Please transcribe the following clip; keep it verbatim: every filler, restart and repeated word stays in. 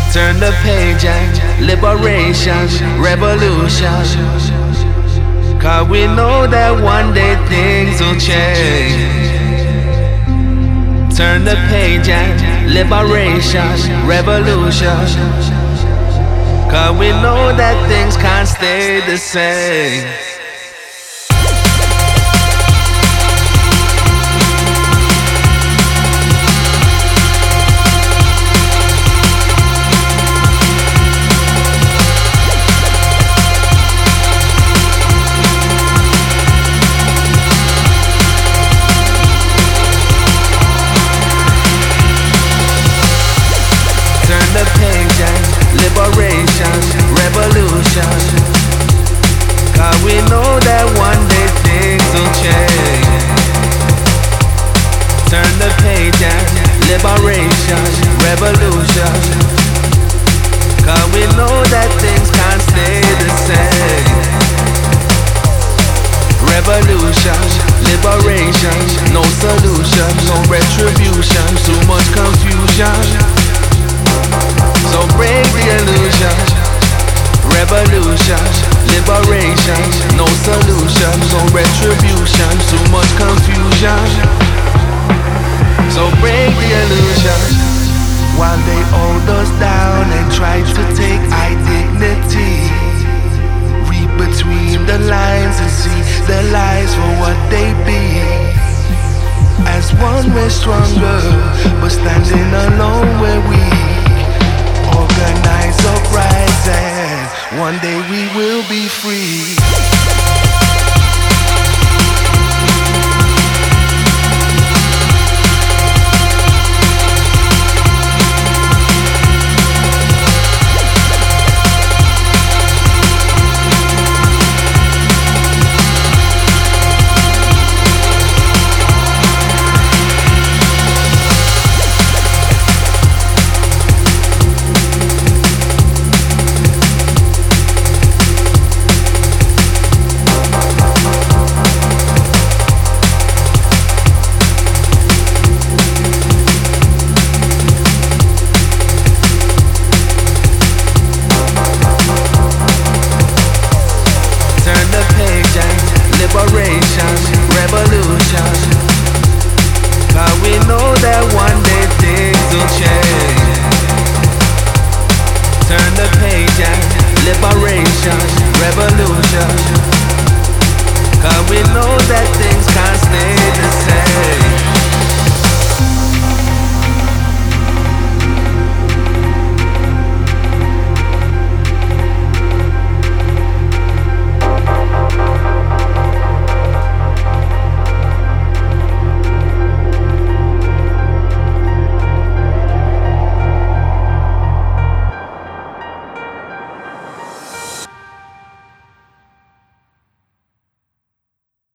Turn the page and liberation, revolution. Cause we know that one day things will change. Turn the page and liberation, revolution. Cause we know that things can't stay the same. The page and liberation, revolution. Cause we know that one day things will change. Turn the page and liberation, revolution. Cause we know that things can't stay the same. Revolution, liberation, no solution, no retribution, too much confusion. So break the illusion, revolution, liberation, no solution, no retribution, too much confusion. So break the illusion, while they hold us down and try to take our dignity. Read between the lines and see the lies for what they be. As one we're stronger, but standing alone we're weak. Organize uprising, one day we will be free. Liberation, revolution. Cause we know that one day things will change. Turn the page and liberation, revolution. Cause we know that things can't stay